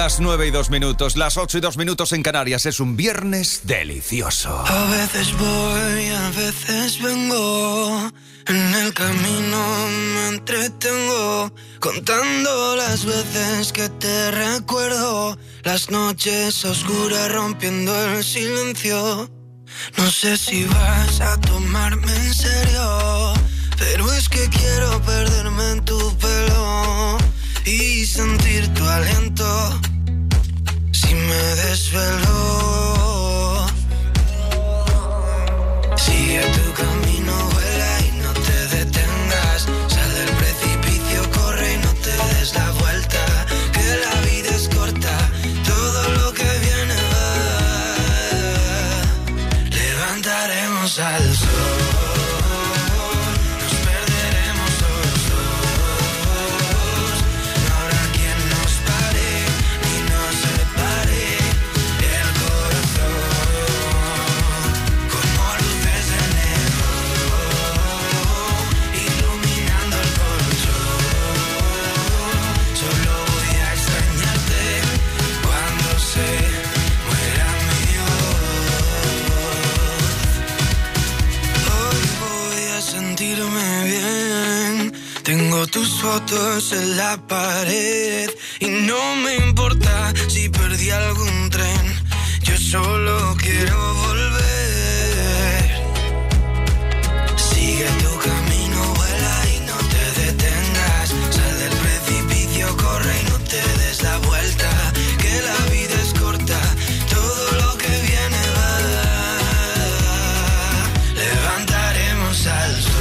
Las 9:02, las 8:02 en Canarias. Es un viernes delicioso. A veces voy, a veces vengo. En el camino me entretengo, contando las veces que te recuerdo. Las noches oscuras rompiendo el silencio. No sé si vas a tomarme en serio, pero es que quiero perderme en tu pelo y sentir tu aliento si me desvelo. Sigue tu camino, vuela y no te detengas. Sal del precipicio, corre y no te des la vuelta. Que la vida es corta, todo lo que viene va. Levantaremos al sol. Tengo tus fotos en la pared y no me importa si perdí algún tren. Yo solo quiero volver. Sigue tu camino, vuela y no te detengas. Sal del precipicio, corre y no te des la vuelta. Que la vida es corta, todo lo que viene va. Levantaremos al sol.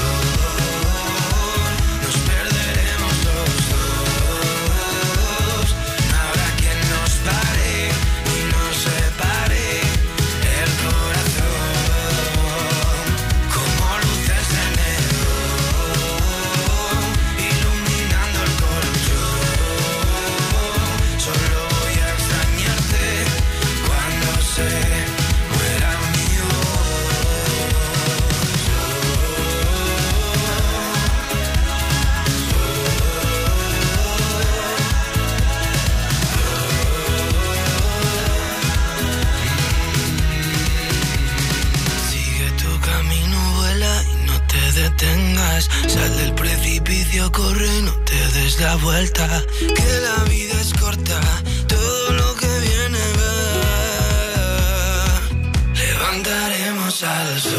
Sal del precipicio, corre y no te des la vuelta. Que la vida es corta, todo lo que viene va. Levantaremos al sol,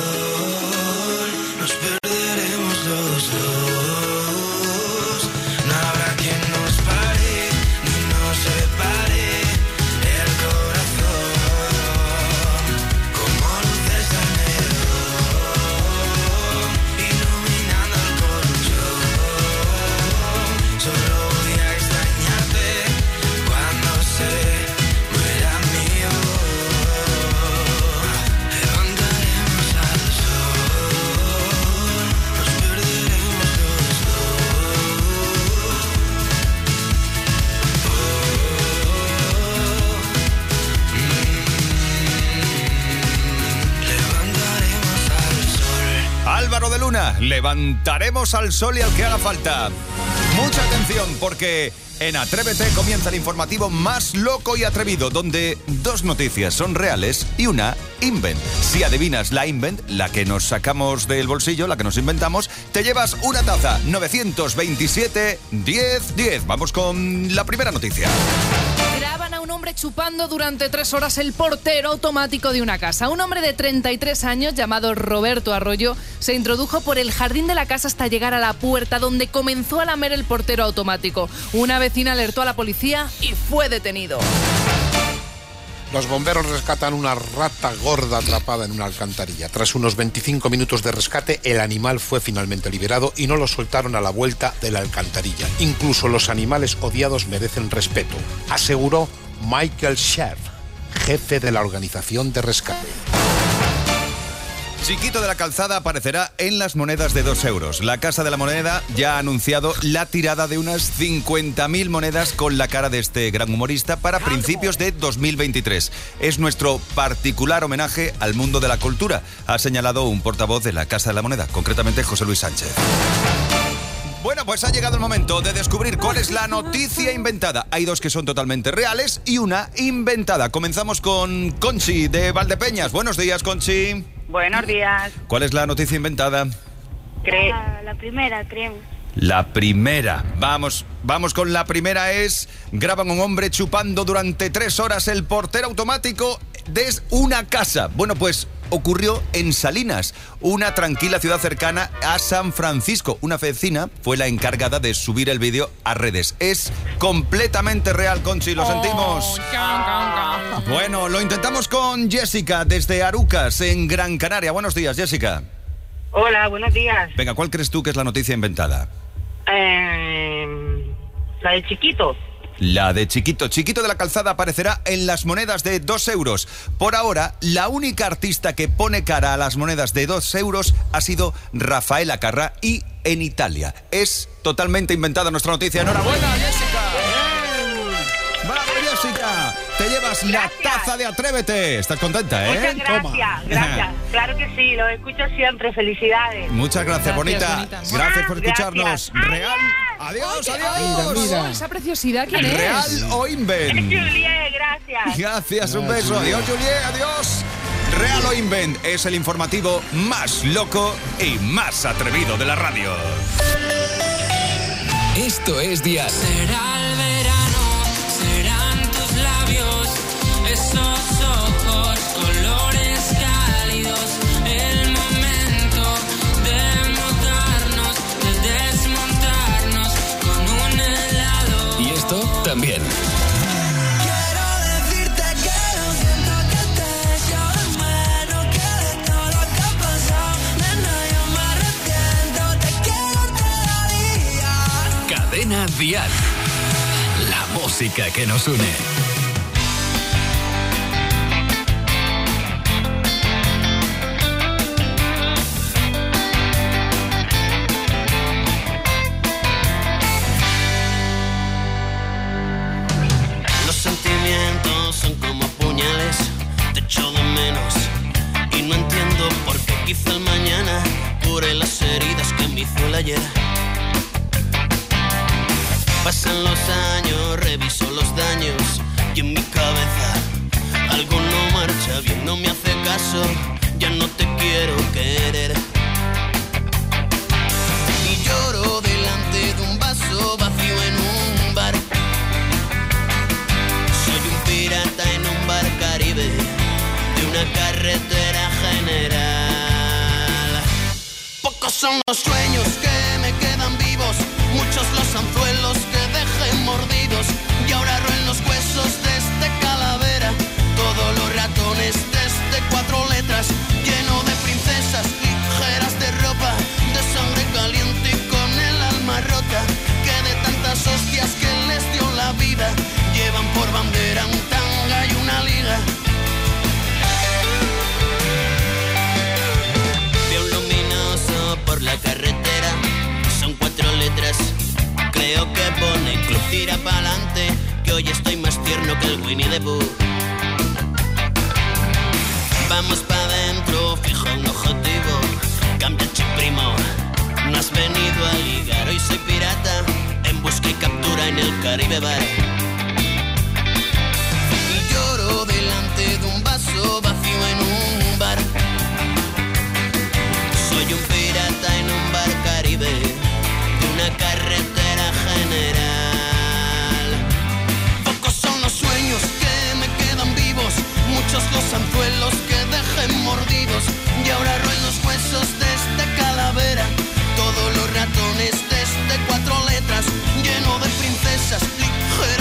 nos perderemos los dos. No habrá quien nos pare ni nos separe. El corazón como luces de neón, iluminando el colchón. Solo voy a extrañarte cuando se muera mi voz. Levantaremos al sol, nos perderemos los dos. Levantaremos al sol. Álvaro de Luna, levantaremos al sol y al que haga falta. Mucha atención porque en Atrévete comienza el informativo más loco y atrevido, donde dos noticias son reales y una invent. Si adivinas la invent, la que nos sacamos del bolsillo, la que nos inventamos, te llevas una taza. 927 10 10. Vamos con la primera noticia. Graban a un hombre chupando durante 3 horas el portero automático de una casa. Un hombre de 33 años llamado Roberto Arroyo se introdujo por el jardín de la casa hasta llegar a la puerta, donde comenzó a lamer el portero automático. Una vecina alertó a la policía y fue detenido. Los bomberos rescatan una rata gorda atrapada en una alcantarilla. Tras unos 25 minutos de rescate, el animal fue finalmente liberado y no lo soltaron a la vuelta de la alcantarilla. Incluso los animales odiados merecen respeto, aseguró Michael Scherf, jefe de la organización de rescate. Chiquito de la Calzada aparecerá en las monedas de 2 euros. La Casa de la Moneda ya ha anunciado la tirada de unas 50.000 monedas con la cara de este gran humorista para principios de 2023. Es nuestro particular homenaje al mundo de la cultura, ha señalado un portavoz de la Casa de la Moneda, concretamente José Luis Sánchez. Bueno, pues ha llegado el momento de descubrir cuál es la noticia inventada. Hay dos que son totalmente reales y una inventada. Comenzamos con Conchi de Valdepeñas. Buenos días, Conchi. Buenos días. ¿Cuál es la noticia inventada? La primera, creemos. La primera. Vamos con la primera. Graban a un hombre chupando durante 3 horas el portero automático de una casa. Bueno, pues ocurrió en Salinas, una tranquila ciudad cercana a San Francisco. Una vecina fue la encargada de subir el vídeo a redes. Es completamente real, Conchi, lo sentimos. Bueno, lo intentamos con Jessica desde Arucas, en Gran Canaria. Buenos días, Jessica. Hola, buenos días. Venga, ¿cuál crees tú que es la noticia inventada? La de Chiquito. La de Chiquito. Chiquito de la Calzada aparecerá en las monedas de 2 euros. Por ahora, la única artista que pone cara a las monedas de 2 euros ha sido Rafaela Carrà y en Italia. Es totalmente inventada nuestra noticia. ¡Enhorabuena, Jessica! ¡Bravo, Jessica! Te llevas la taza de Atrévete. ¿Estás contenta, Muchas gracias, gracias. Claro que sí, lo escucho siempre. Felicidades. Muchas gracias, bonita. Gracias por escucharnos. Gracias. Real. Adiós, adiós. Mira. Esa preciosidad, ¿quién es? Real o invent. Juliet, gracias. Gracias, un beso. Adiós, Juliet, adiós. Real o invent es el informativo más loco y más atrevido de la radio. Esto es Dial. Será el verano, serán tus labios, esos ojos, colores cálidos, el momento de montarnos, de desmontarnos con un helado. Y esto también. Quiero decirte que lo siento, que te echo de menos, que de todo lo que ha pasado, nena, yo me arrepiento, te quiero cada día. Cadena Dial. La música que nos une. Los sentimientos son como puñales, te echo de menos y no entiendo por qué quizá el mañana cure las heridas que me hizo el ayer. Pasan los años, reviso los daños y en mi cabeza algo no marcha bien, no me hace caso, ya no te quiero querer. Y lloro delante de un vaso vacío en un bar. Soy un pirata en un bar Caribe de una carretera general. Pocos son los sueños que me quedan vivos, muchos los anzuelos que dejé mordidos y ahora roen los huesos de este calavera. Todos los ratones de este 4 letras, lleno de princesas ligeras de ropa, de sangre caliente y con el alma rota, que de tantas hostias que les dio la vida, llevan por bandera un tanga y una liga. Veo un luminoso por la carretera, son 4 letras, creo que pone club tira pa'lante, que hoy estoy más tierno que el Winnie the Pooh. Vamos pa' dentro, fija un objetivo, cambia chip primo, no has venido a ligar, hoy soy pirata, en busca y captura en el Caribe Bar. Y lloro delante de un vaso vacío en un bar. Soy un pirata en un bar Caribe de una carretera general. Pocos son los sueños que me quedan vivos, muchos los anzuelos que dejé mordidos y ahora roen los huesos de este calavera. Todos los ratones de este 4 letras, lleno de princesas ligeras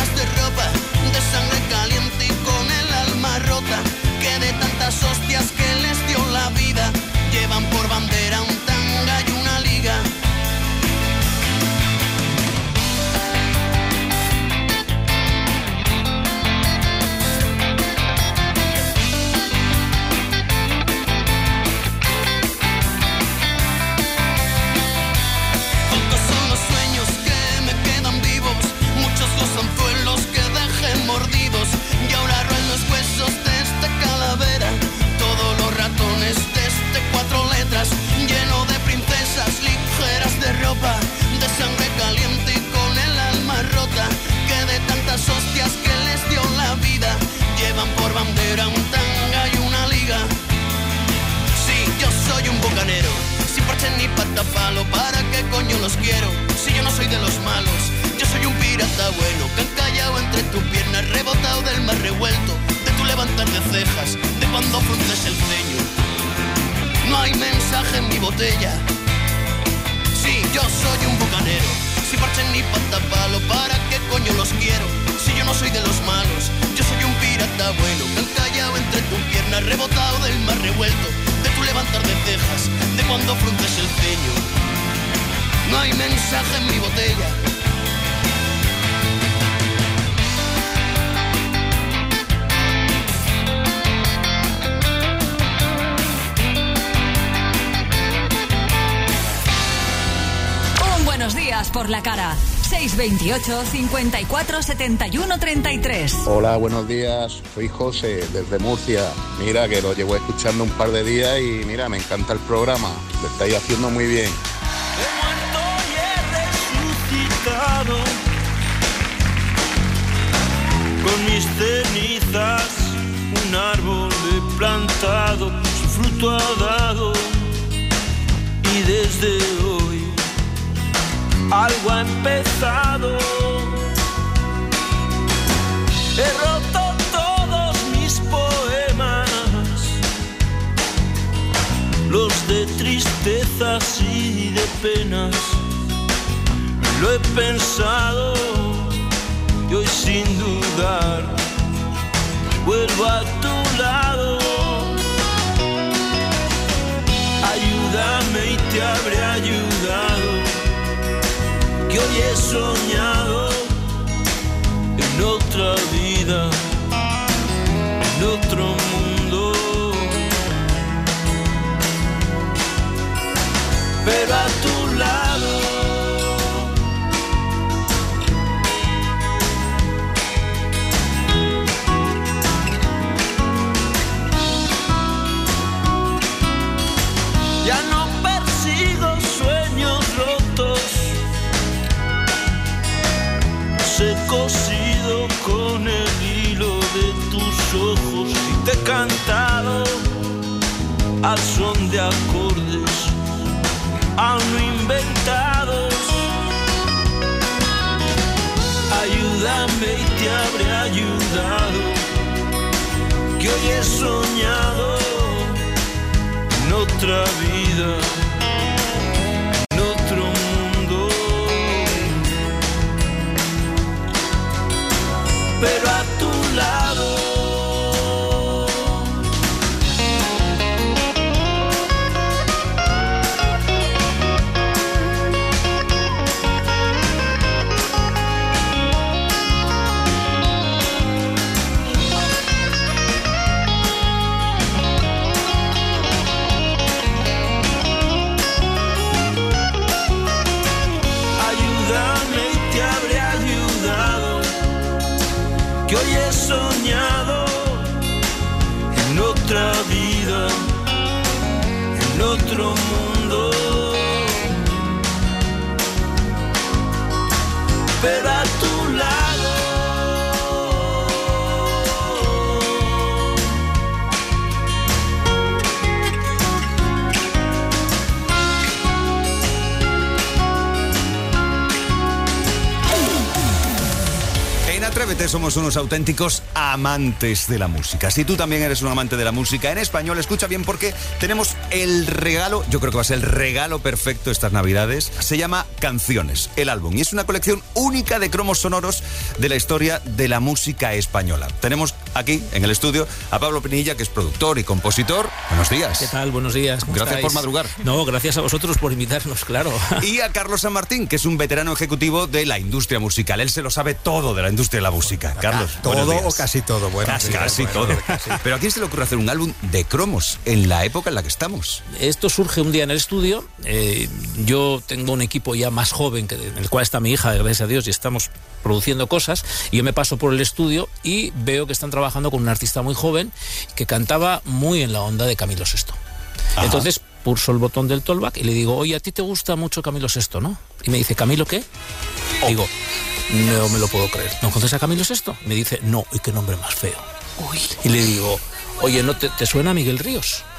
palo, ¿para qué coño los quiero? Si yo no soy de los malos, yo soy un pirata bueno, que encallado entre tus piernas, rebotado del mar revuelto, de tu levantar de cejas, de cuando frunces el ceño. No hay mensaje en mi botella. Sí, yo soy un bucanero, sin parche ni patapalo, ¿para qué coño los quiero? Si yo no soy de los malos, yo soy un pirata bueno, que encallado entre tus piernas, rebotado del mar revuelto, de tu levantar de cejas, de cuando frunces el ceño. No hay mensaje en mi botella. Buenos días por la cara. 628 54 71 33. Hola, buenos días. Soy José, desde Murcia. Mira, que lo llevo escuchando un par de días y mira, me encanta el programa. Lo estáis haciendo muy bien. He muerto y he resucitado. Con mis cenizas un árbol he plantado, su fruto ha dado. Y desde hoy algo ha empezado. He roto todos mis poemas, los de tristezas y de penas. Lo he pensado y hoy sin dudar vuelvo a tu lado. Ayúdame y te habré ayudado, que hoy he soñado en otra vida, en otro mundo. Pero a tu lado. Ya no persigo sueños rotos, he cosido con el hilo de tus ojos y te he cantado al son de acordes aún no inventados. Ayúdame y te habré ayudado, que hoy he soñado en otra vida, en otro mundo. Pero a tu lado. Que hoy he soñado en otra vida, en otro mundo. Pero a tu lado. Atrévete, somos unos auténticos amantes de la música. Si tú también eres un amante de la música en español, escucha bien porque tenemos el regalo, yo creo que va a ser el regalo perfecto estas Navidades. Se llama Canciones, el álbum, y es una colección única de cromos sonoros de la historia de la música española. Tenemos aquí en el estudio a Pablo Pinilla, que es productor y compositor. Buenos días. ¿Qué tal? Buenos días. ¿Cómo Gracias estáis? por madrugar. No, gracias a vosotros por invitarnos, claro. Y a Carlos San Martín, que es un veterano ejecutivo de la industria musical. Él se lo sabe todo de la industria de la música. Carlos, todo o casi todo. Bueno, casi todo. Pero ¿a quién se le ocurre hacer un álbum de cromos en la época en la que estamos? Esto surge un día en el estudio. Yo tengo un equipo ya más joven, en el cual está mi hija, gracias a Dios, y estamos produciendo cosas. Y yo me paso por el estudio y veo que están trabajando con un artista muy joven que cantaba muy en la onda de Camilo VI. Ajá. Entonces pulso el botón del talkback y le digo, oye, a ti te gusta mucho Camilo VI, ¿no? Y me dice, ¿Camilo qué? Digo, no me lo puedo creer. ¿No conoces a Camilo VI? Me dice, no, y qué nombre más feo. Uy. Y le digo, oye, ¿no te suena Miguel Ríos?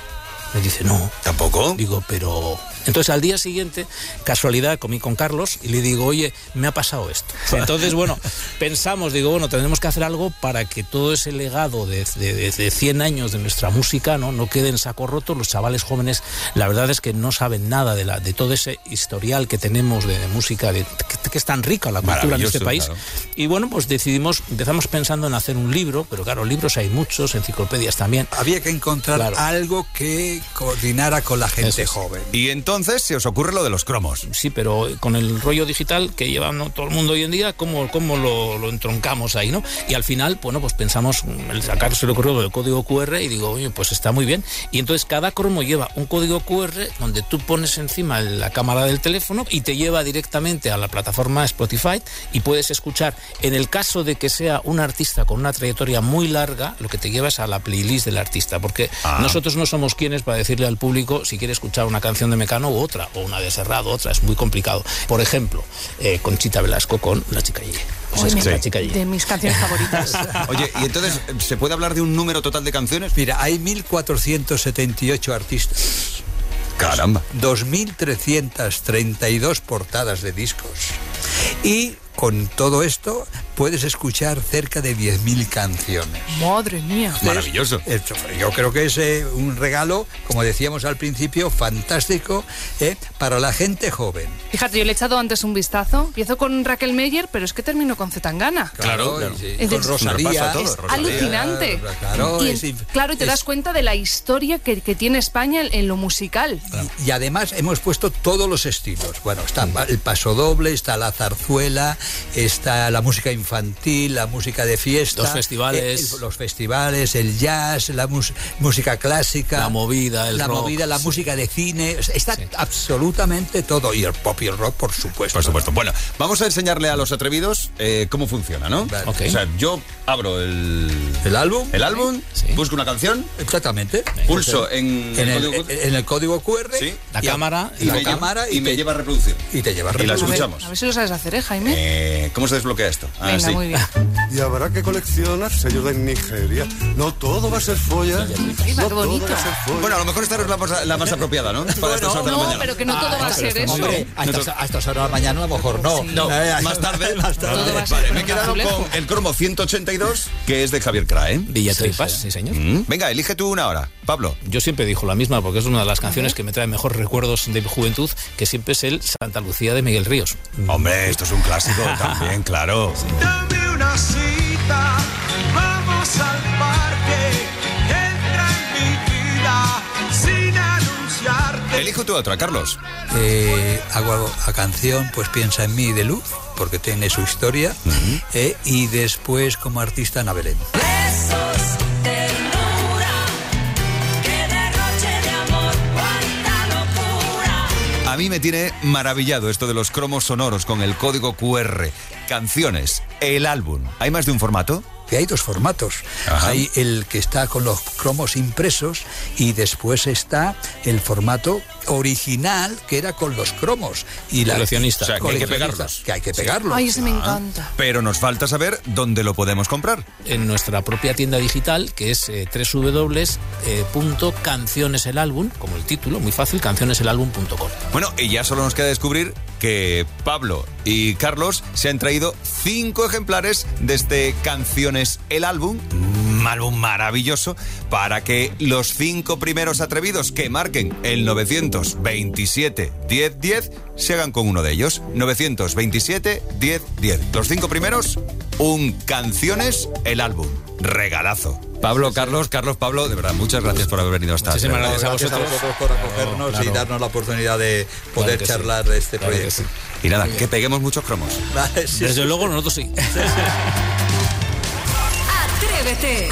Me dice, no. ¿Tampoco? Digo, pero... Entonces al día siguiente, casualidad, comí con Carlos y le digo, oye, me ha pasado esto. Entonces, bueno, pensamos, digo, bueno, tenemos que hacer algo para que todo ese legado de 100 años de nuestra música no quede en saco roto. Los chavales jóvenes, la verdad es que no saben nada de todo ese historial que tenemos de música, que es tan rica la cultura en este país. Claro. Y bueno, pues empezamos pensando en hacer un libro, pero claro, libros hay muchos, enciclopedias también. Había que encontrar algo que coordinara con la gente joven. Y entonces se os ocurre lo de los cromos. Sí, pero con el rollo digital que lleva todo el mundo hoy en día, ¿cómo lo entroncamos ahí, no? Y al final, bueno, pues pensamos, a Carlos se le ocurrió el código QR y digo, oye, pues está muy bien. Y entonces cada cromo lleva un código QR donde tú pones encima la cámara del teléfono y te lleva directamente a la plataforma Spotify y puedes escuchar, en el caso de que sea un artista con una trayectoria muy larga, lo que te lleva es a la playlist del artista, porque nosotros no somos quienes para decirle al público si quiere escuchar una canción de Mecano u otra, o una de Serrat, otra, es muy complicado. Por ejemplo, Conchita Velasco con La Chica Gigi. Pues La Chica Gigi. De mis canciones favoritas. Oye, y entonces, ¿se puede hablar de un número total de canciones? Mira, hay 1.478 artistas. Caramba. 2.332 portadas de discos. Y con todo esto puedes escuchar cerca de 10.000 canciones. Madre mía. Maravilloso. Yo creo que es un regalo, como decíamos al principio, fantástico para la gente joven. Fíjate, yo le he echado antes un vistazo. Empiezo con Raquel Meyer, pero es que termino con Zetangana. Claro. Sí. Con Rosalía. Es alucinante. Claro, y te das cuenta de la historia que tiene España en lo musical. Y además hemos puesto todos los estilos. Bueno, está el pasodoble, está la zarzuela, está la música infantil, la música de fiesta, los festivales, el jazz, la música clásica, la movida, la música de cine, está absolutamente todo, y el pop y el rock, por supuesto. Por supuesto. Bueno, vamos a enseñarle a los atrevidos cómo funciona, ¿no? Vale. Okay. O sea, yo abro el álbum, sí. Busco una canción, exactamente, pulso en el código QR, sí. la cámara y me lleva a reproducir. Y te lleva a reproducir. Y la A escuchamos. ver si lo sabes hacer, Jaime. ¿Cómo se desbloquea esto? Venga, sí. muy bien. Y habrá que coleccionar sellos de Nigeria. No todo va a ser folla. No bonito. Bueno, a lo mejor esta no es la más apropiada, ¿no? Para estas horas de la mañana. Pero que no todo va a ser eso. Hombre, a estas horas de la mañana a lo mejor no. Sí. No, más tarde. Vale, me he quedado con el cromo 182, que es de Javier Crae. Villatripas, sí, señor. Venga, elige tú una hora, Pablo. Yo siempre digo la misma, porque es una de las canciones que me trae mejores recuerdos de mi juventud, que siempre es el Santa Lucía de Miguel Ríos. Hombre, esto es un clásico también, claro. Dame una cita, vamos al parque, entra en mi vida sin anunciarte. Elijo tú otra, Carlos. Hago a canción, pues Piensa en mí, de Luz, porque tiene su historia, y después como artista Ana Belén. A mí me tiene maravillado esto de los cromos sonoros con el código QR. Canciones, el álbum. ¿Hay más de un formato? Que hay dos formatos. Ajá. Hay el que está con los cromos impresos y después está el formato original que era con los cromos. Y coleccionista. O sea, que hay que pegarlos. Que hay que pegarlos. Ay, ese me encanta. Pero nos falta saber dónde lo podemos comprar. En nuestra propia tienda digital, que es www.cancioneselalbum, como el título, muy fácil, cancioneselalbum.com. Bueno, y ya solo nos queda descubrir que Pablo y Carlos se han traído 5 ejemplares de este Canciones el álbum, un álbum maravilloso, para que los 5 primeros atrevidos que marquen el 927 1010 se hagan con uno de ellos. 927 1010. Los 5 primeros, un Canciones el álbum. Regalazo. Pablo, Carlos, Pablo, de verdad, muchas gracias por haber venido hasta Muchísimas gracias a vosotros por acogernos y darnos la oportunidad de poder charlar de este proyecto. Y nada, que peguemos muchos cromos. Vale, sí. Desde luego, nosotros sí. Atrévete.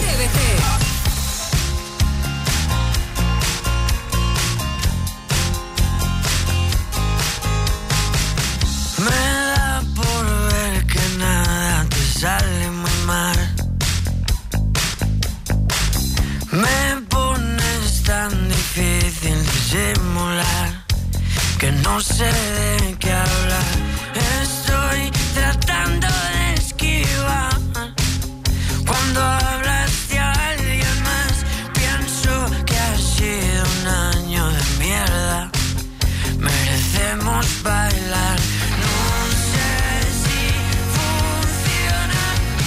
Me da por ver que nada te sale muy mal. Me pones tan difícil disimular que no sé de qué hablar. Estoy tratando de esquivar. Cuando hablas de alguien más, pienso que ha sido podemos bailar. No sé si funciona,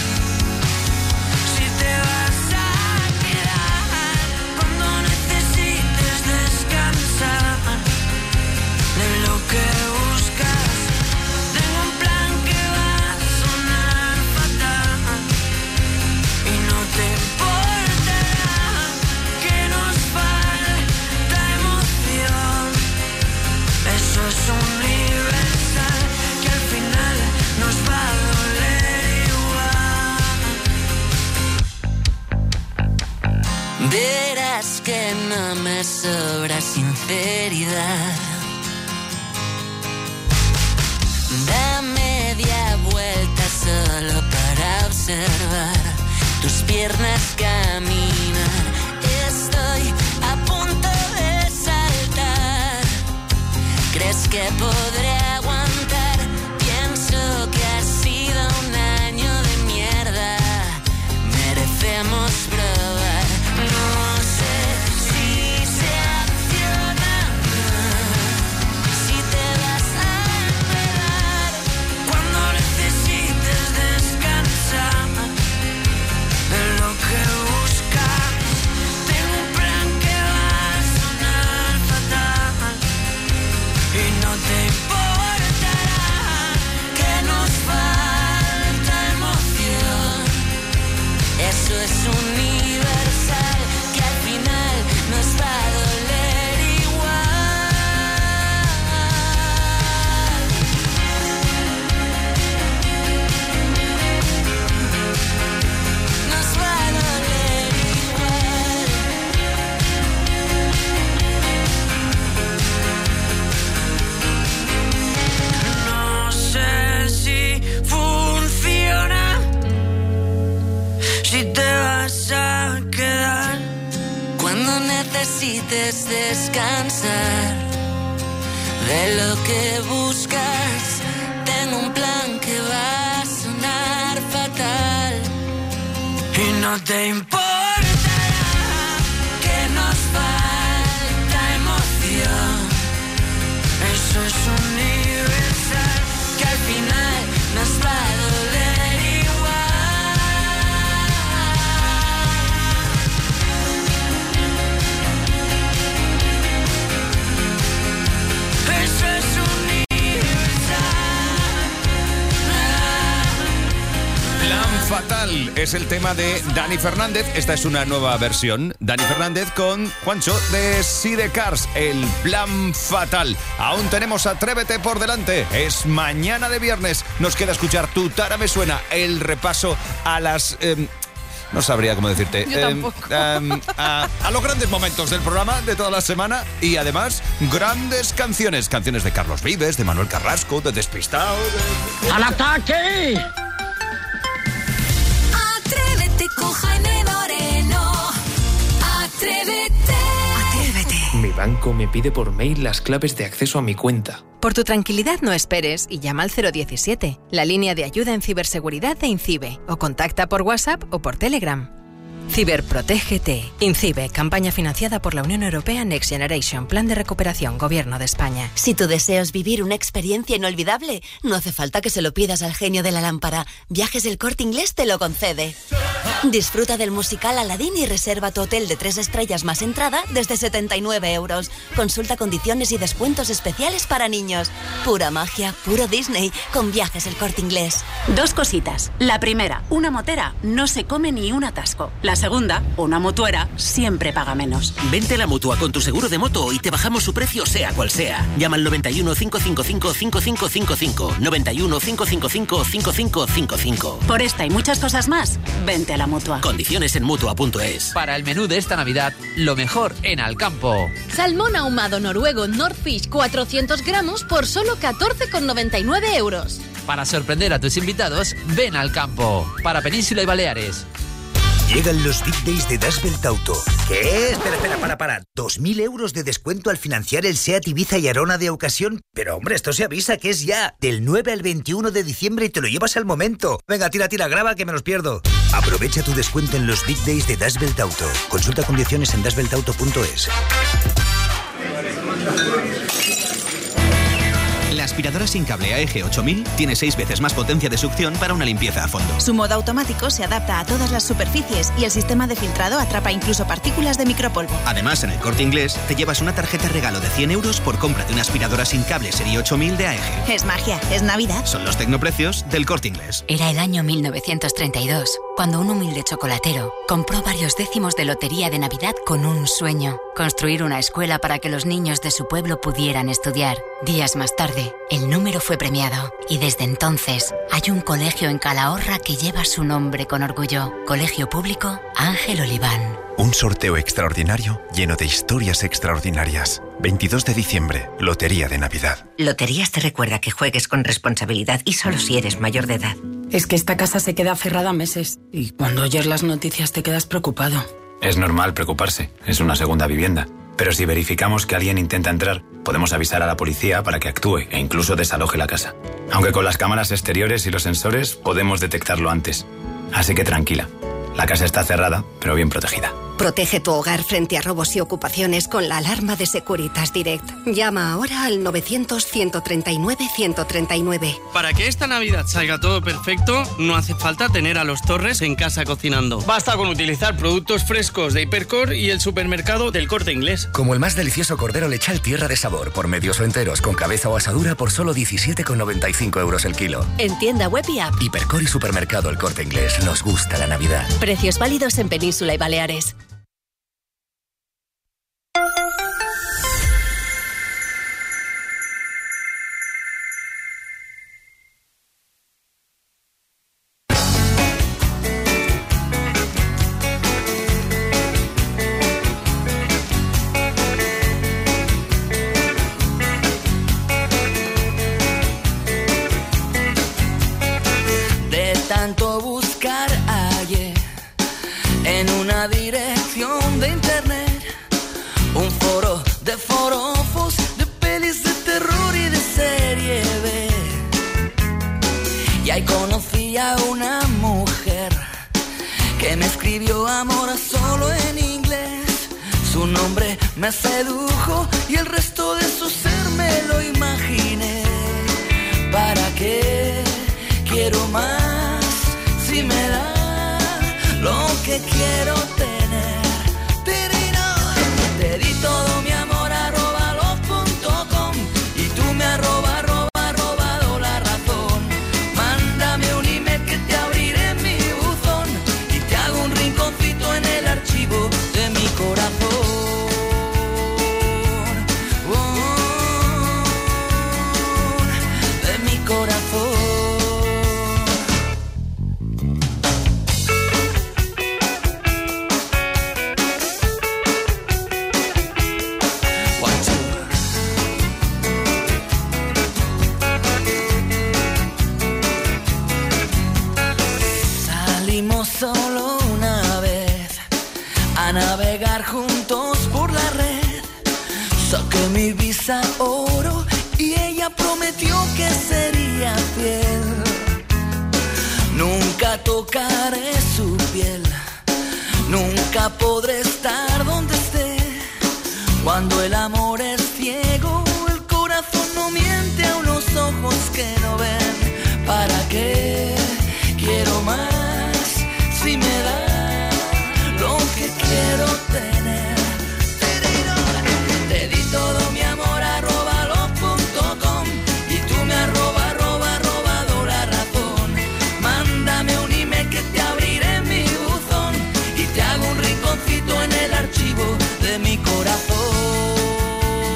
si te vas a quedar cuando necesites descansar de lo que buscas. Tengo un plan que va a sonar fatal y no te importará que nos falta emoción. Eso es universal, que al final nos va a doler igual. Verás que no me sobra sinceridad. Da media vuelta solo para observar tus piernas caminar. Estoy a punto de saltar. ¿Crees que podré aguantar? Pienso que ha sido un año de mierda. Merecemos probar. No sé si se acciona, si te vas a enredar cuando necesites descansar de lo que buscas. Tengo un plan que va a sonar fatal y no te importará que nos falta emoción. Eso es universal, que al final nos va a doler igual. Nos va a doler igual. No sé si funciona, si te vas a quedar cuando necesites descansar de lo que buscas. Tengo un plan que va a sonar fatal y no te importará que nos falta emoción. Eso es universal, que al final nos va a doler igual. Eso es Plan Fatal es el tema de Dani Fernández. Esta es una nueva versión. Dani Fernández con Juancho de Sidecars. El Plan Fatal. Aún tenemos Atrévete por delante. Es mañana de viernes. Nos queda escuchar Tu Tara Me Suena. El repaso a las... no sabría cómo decirte. Yo tampoco. A los grandes momentos del programa de toda la semana. Y además, grandes canciones. Canciones de Carlos Vives, de Manuel Carrasco, de Despistado. ¡Al ataque! Atrévete con Jaime Moreno. Atrévete. Atrévete. Mi banco me pide por mail las claves de acceso a mi cuenta. Por tu tranquilidad no esperes y llama al 017, la línea de ayuda en ciberseguridad de INCIBE, o contacta por WhatsApp o por Telegram. Ciberprotégete. INCIBE, campaña financiada por la Unión Europea Next Generation, Plan de Recuperación, Gobierno de España. Si tu deseo es vivir una experiencia inolvidable, no hace falta que se lo pidas al genio de la lámpara. Viajes del Corte Inglés te lo concede. Disfruta del musical Aladdin y reserva tu hotel de 3 estrellas más entrada desde 79 euros. Consulta condiciones y descuentos especiales para niños. Pura magia, puro Disney, con Viajes el Corte Inglés. 2 cositas. La primera, una motera no se come ni un atasco. La segunda, una mutuera siempre paga menos. Vente a la Mutua con tu seguro de moto y te bajamos su precio sea cual sea. Llama al 91 555 5555. 91 555 5555. Por esta y muchas cosas más, vente a la Mutua. Condiciones en Mutua.es. Para el menú de esta Navidad, lo mejor en Alcampo. Salmón ahumado noruego Nordfish 400 gramos por solo 14,99 euros. Para sorprender a tus invitados, ven al campo. Para Península y Baleares. Llegan los Big Days de Das Belt Auto. ¿Qué? Espera. 2.000 euros de descuento al financiar el SEAT Ibiza y Arona de ocasión. Pero hombre, esto se avisa que es ya. Del 9 al 21 de diciembre y te lo llevas al momento. Venga, tira, graba que me los pierdo. Aprovecha tu descuento en los Big Days de Das Belt Auto. Consulta condiciones en dasbeltauto.es. aspiradora sin cable AEG 8000 tiene 6 veces más potencia de succión para una limpieza a fondo. Su modo automático se adapta a todas las superficies y el sistema de filtrado atrapa incluso partículas de micropolvo. Además, en el Corte Inglés te llevas una tarjeta regalo de 100 euros por compra de una aspiradora sin cable serie 8000 de AEG. Es magia, es Navidad. Son los tecnoprecios del Corte Inglés. Era el año 1932, cuando un humilde chocolatero compró varios décimos de lotería de Navidad con un sueño: construir una escuela para que los niños de su pueblo pudieran estudiar. Días más tarde, el número fue premiado y desde entonces hay un colegio en Calahorra que lleva su nombre con orgullo. Colegio Público Ángel Oliván. Un sorteo extraordinario lleno de historias extraordinarias. 22 de diciembre, Lotería de Navidad. Loterías te recuerda que juegues con responsabilidad y solo si eres mayor de edad. Es que esta casa se queda cerrada meses y cuando oyes las noticias te quedas preocupado. Es normal preocuparse, es una segunda vivienda. Pero si verificamos que alguien intenta entrar, podemos avisar a la policía para que actúe e incluso desaloje la casa. Aunque con las cámaras exteriores y los sensores podemos detectarlo antes. Así que tranquila, la casa está cerrada, pero bien protegida. Protege tu hogar frente a robos y ocupaciones con la alarma de Securitas Direct. Llama ahora al 900-139-139. Para que esta Navidad salga todo perfecto, no hace falta tener a los Torres en casa cocinando. Basta con utilizar productos frescos de Hipercor y el supermercado del Corte Inglés. Como el más delicioso cordero lechal Tierra de Sabor, por medios o enteros, con cabeza o asadura por solo 17,95 euros el kilo. En tienda web y app. Hipercor y supermercado el Corte Inglés. Nos gusta la Navidad. Precios válidos en Península y Baleares. Tanto buscar hallé en una dirección de internet un foro de forofos, de pelis de terror y de serie B. Y ahí conocí a una mujer que me escribió amor solo en inglés. Su nombre me sedujo y el resto de su ser me lo imaginé. ¿Para qué quiero más? Si me da lo que quiero tener. Te di todo mi amor @love.com y tú me robado la razón. Mándame un email que te abriré en mi buzón y te hago un rinconcito en el archivo de mi corazón. De mi corazón. Solo una vez a navegar juntos por la red. Saqué mi visa oro y ella prometió que sería fiel. Nunca tocaré su piel, nunca podré estar donde esté. Cuando el amor es ciego, el corazón no miente a unos ojos que no ven. ¿Para qué quiero más? Si me da lo que quiero tener. Te di todo mi amor @love.com y tú me has robado la razón. Mándame un email que te abriré en mi buzón y te hago un rinconcito en el archivo de mi corazón.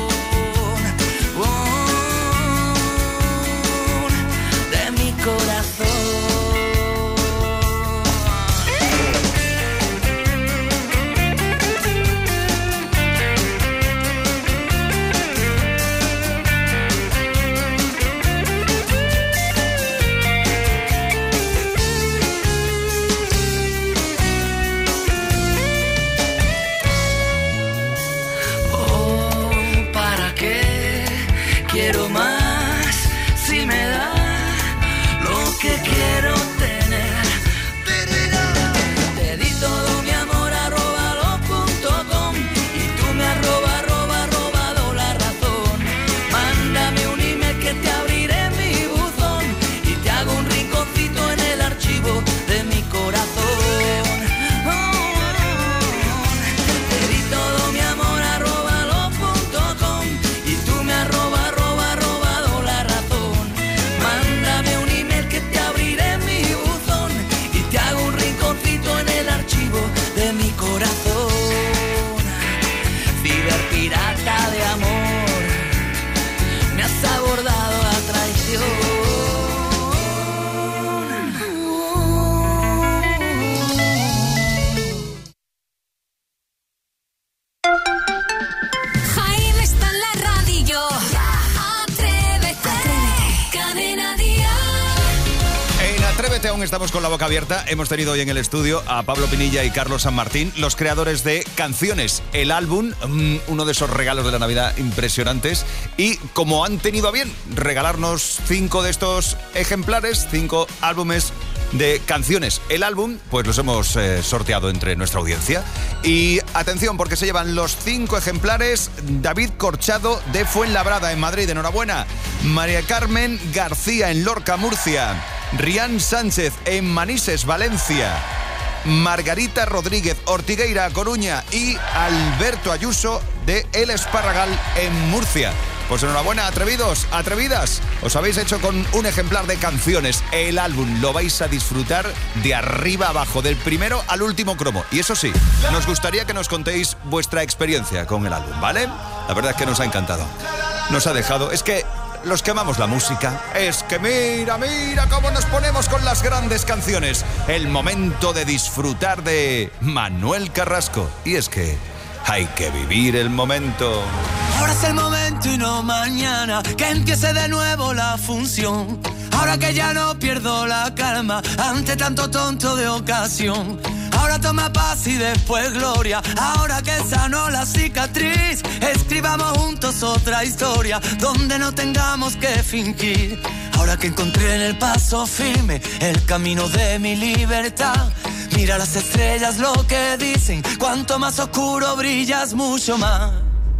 Atrévete, aún estamos con la boca abierta. Hemos tenido hoy en el estudio a Pablo Pinilla y Carlos San Martín, los creadores de Canciones, el álbum, uno de esos regalos de la Navidad impresionantes. Y como han tenido a bien regalarnos 5 de estos ejemplares, 5 álbumes de Canciones, el álbum, pues los hemos sorteado entre nuestra audiencia. Y atención, porque se llevan los 5 ejemplares David Corchado de Fuenlabrada, en Madrid, enhorabuena. María Carmen García en Lorca, Murcia. Rian Sánchez en Manises, Valencia. Margarita Rodríguez Ortigueira, Coruña. Y Alberto Ayuso de El Esparragal en Murcia. Pues enhorabuena, atrevidos, atrevidas. Os habéis hecho con un ejemplar de Canciones, el álbum. Lo vais a disfrutar de arriba abajo, del primero al último cromo. Y eso sí, nos gustaría que nos contéis vuestra experiencia con el álbum, ¿vale? La verdad es que nos ha encantado. Nos ha dejado... Es que los que amamos la música, es que mira cómo nos ponemos con las grandes canciones. El momento de disfrutar de Manuel Carrasco. Y es que hay que vivir el momento. Ahora es el momento y no mañana, que empiece de nuevo la función. Ahora que ya no pierdo la calma ante tanto tonto de ocasión. Ahora toma paz y después gloria. Ahora que sanó la cicatriz, escribamos juntos otra historia donde no tengamos que fingir. Ahora que encontré en el paso firme el camino de mi libertad. Mira las estrellas lo que dicen, cuanto más oscuro brillas mucho más.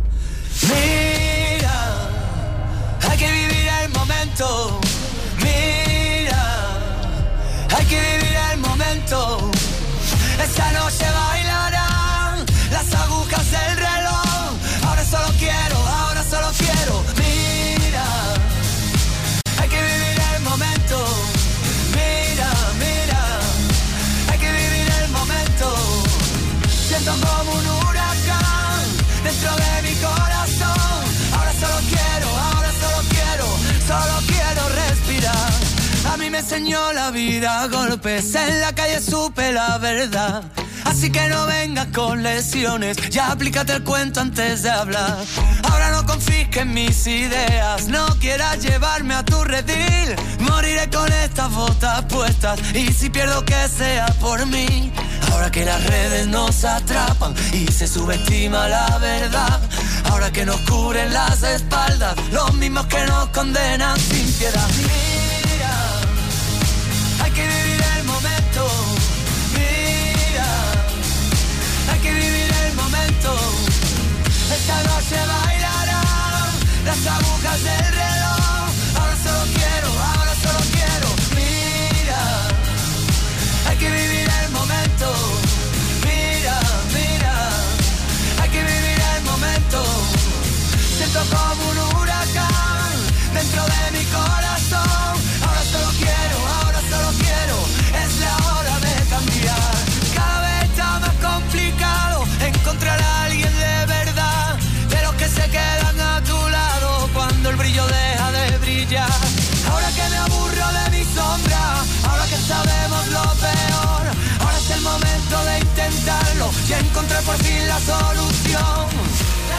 Mira, hay que vivir el momento. Mira, hay que vivir el momento. Esta noche bailarán las agujas del reloj. Ahora solo quiero. Mira, hay que vivir el momento. Mira, hay que vivir el momento. Siento como un huracán dentro de mi corazón. Ahora solo quiero respirar. A mí me enseñó la vida a golpes, en la calle supe la verdad. Así que no vengas con lesiones, ya aplícate el cuento antes de hablar. Ahora no confisques mis ideas, no quieras llevarme a tu redil. Moriré con estas botas puestas, y si pierdo que sea por mí. Ahora que las redes nos atrapan y se subestima la verdad. Ahora que nos cubren las espaldas los mismos que nos condenan sin piedad. Mira, hay que vivir el momento. Mira, hay que vivir el momento. Esta noche bailarán las agujas del reloj. Ahora solo quiero. Mira, hay que vivir el momento. Mira, hay que vivir el momento. Siento como un huracán dentro de mi corazón. Ahora solo quiero, es la hora de cambiar. Cada vez está más complicado encontrar a alguien de verdad, de los que se quedan a tu lado cuando el brillo deja de brillar. Ahora que me aburro de mi sombra, ahora que sabemos lo peor, ahora es el momento de intentarlo y encontrar por fin la solución.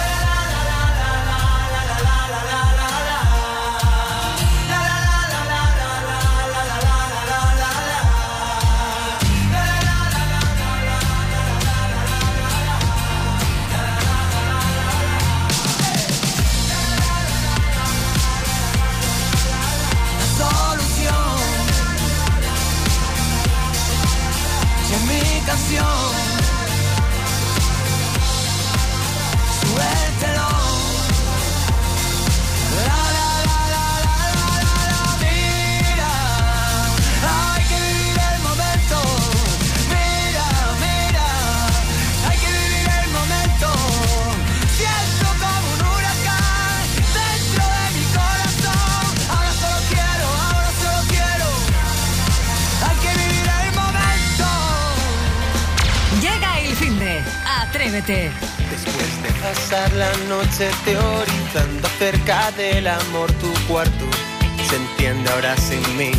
Suéltelo. Mira, hay que vivir el momento. Mira, hay que vivir el momento. Siento como un huracán dentro de mi corazón. Ahora solo quiero. Hay que vivir el momento. Llega el finde. Atrévete. Después de pasar la noche teorizando acerca del amor, tu cuarto se entiende ahora sin mí.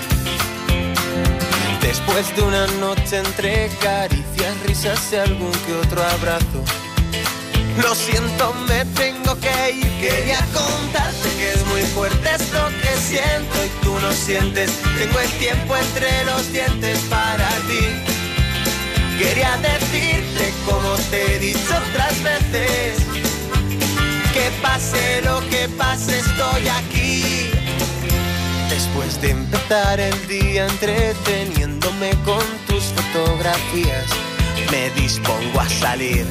Después de una noche entre caricias, risas y algún que otro abrazo, lo siento, me tengo que ir. Quería contarte que es muy fuerte esto que siento y tú no no sientes. Tengo el tiempo entre los dientes para ti. Quería decirte como te he dicho otras veces, que pase lo que pase estoy aquí. Después de empezar el día entreteniéndome con tus fotografías, me dispongo a salir.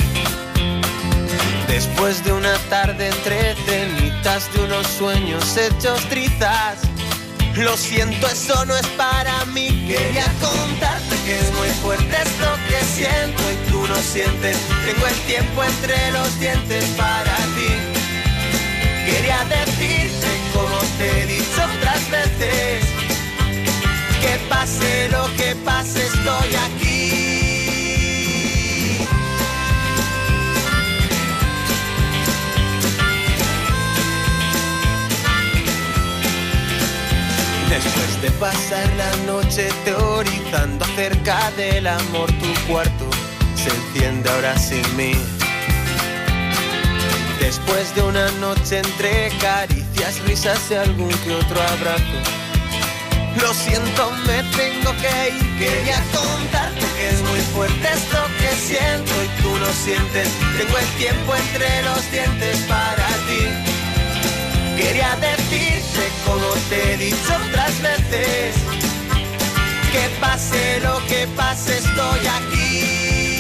Después de una tarde entre cenitas de unos sueños hechos trizas, lo siento, eso no es para mí. Quería contarte que es muy fuerte esto que siento y tú no sientes. Tengo el tiempo entre los dientes para ti. Quería decirte como te he dicho otras veces, que pase lo que pase estoy aquí. Después de pasar la noche teorizando acerca del amor, tu cuarto se enciende ahora sin mí. Después de una noche entre caricias, risas y algún que otro abrazo, lo siento, me tengo que ir. Quería contarte que es muy fuerte esto que siento y tú no sientes. Tengo el tiempo entre los dientes para ti. Quería decirte como te he dicho otras veces, que pase lo que pase estoy aquí.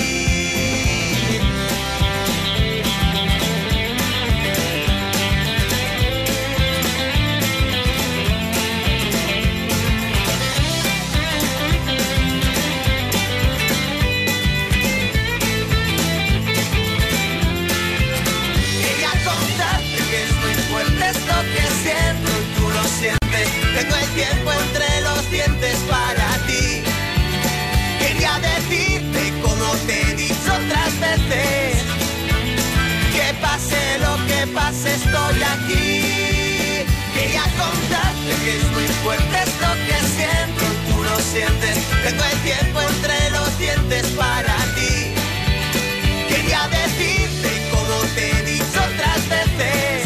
Esto que siento y tú lo sientes. Tengo el tiempo entre los dientes para ti. Quería decirte como te he dicho otras veces, que pase lo que pase estoy aquí. Quería contarte que es muy fuerte esto que siento y tú lo sientes. Tengo el tiempo entre los dientes para ti. Quería decirte como te he dicho otras veces,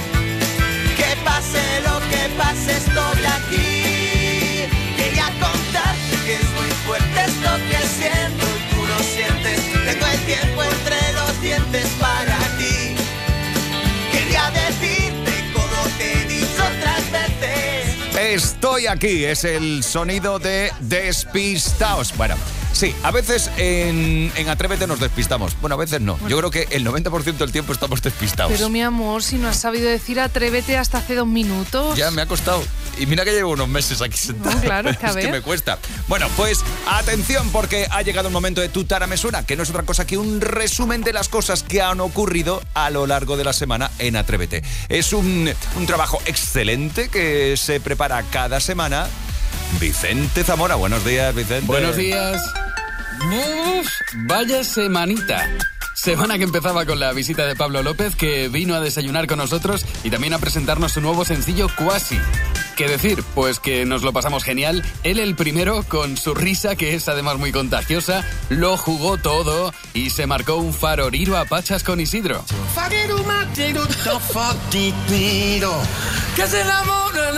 pase lo que pase estoy aquí. Quería contarte que es muy fuerte esto que siento y tú lo sientes. Tengo el tiempo entre los dientes para ti. Quería decirte como te he dicho otras veces. Estoy aquí, es el sonido de Despistaos. Bueno, sí, a veces en Atrévete nos despistamos. Bueno, a veces no. Yo creo que el 90% del tiempo estamos despistados. Pero mi amor, si no has sabido decir Atrévete hasta hace 2 minutos. Ya, me ha costado. Y mira que llevo unos meses aquí sentado. No, claro, es que a ver. Es que me cuesta. Bueno, pues atención, porque ha llegado el momento de Tu Tara Me Suena, que no es otra cosa que un resumen de las cosas que han ocurrido a lo largo de la semana en Atrévete. Es un trabajo excelente que se prepara cada semana. Vicente Zamora, buenos días, Vicente. Buenos días. Uf, vaya semanita. Semana que empezaba con la visita de Pablo López, que vino a desayunar con nosotros y también a presentarnos su nuevo sencillo Quasi. ¿Qué decir? Pues que nos lo pasamos genial. Él el primero, con su risa, que es además muy contagiosa, lo jugó todo y se marcó un faroriro a pachas con Isidro. Que se enamora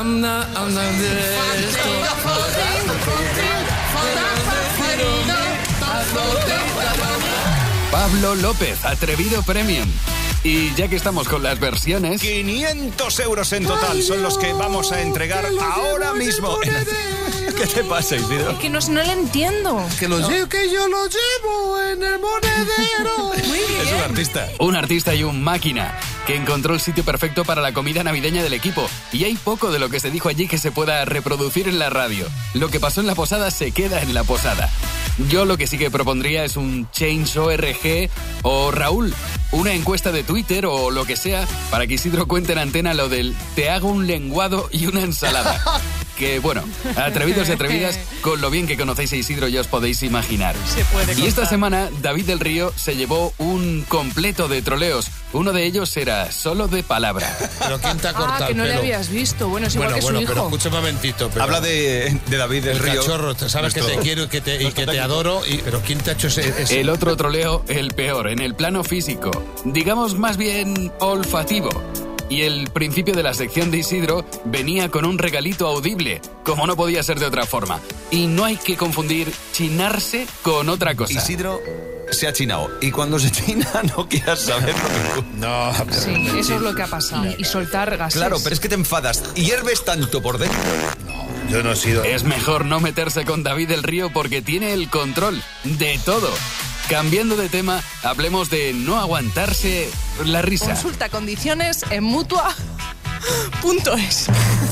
Pablo López, Atrevido Premium. Y ya que estamos con las versiones... 500 euros en total son los que vamos a entregar ahora mismo. ¿Qué te pasa, Isidro? Es que no le entiendo. Que yo lo llevo en el monedero. Muy bien. Es un artista. Un artista y un máquina que encontró el sitio perfecto para la comida navideña del equipo. Y hay poco de lo que se dijo allí que se pueda reproducir en la radio. Lo que pasó en la posada se queda en la posada. Yo lo que sí que propondría es un Change.org o Raúl, una encuesta de Twitter o lo que sea, para que Isidro cuente en antena lo del te hago un lenguado y una ensalada. Que bueno, atrevidos y atrevidas, con lo bien que conocéis a Isidro ya os podéis imaginar. Se puede contar. Y esta semana David del Río se llevó un completo de troleos. Uno de ellos era solo de palabra. ¿Pero quién te ha cortado que no el le pelo? habías visto. Bueno, es igual que su hijo. Pero escucha un momentito. Pero habla de David del Río. Cachorro, sabes que te quiero y que te adoro. Pero ¿quién te ha hecho ese? El otro troleo, el peor, en el plano físico. Digamos más bien olfativo. Y el principio de la sección de Isidro venía con un regalito audible, como no podía ser de otra forma. Y no hay que confundir chinarse con otra cosa. Isidro se ha chinado. Y cuando se china no quieras saberlo. No, sí, eso es lo que ha pasado. Y soltar gases. Claro, pero es que te enfadas y hierves tanto por dentro. No, yo no he sido... Es mejor no meterse con David del Río porque tiene el control de todo. Cambiando de tema, hablemos de no aguantarse la risa. Consulta condiciones en Mutua.es.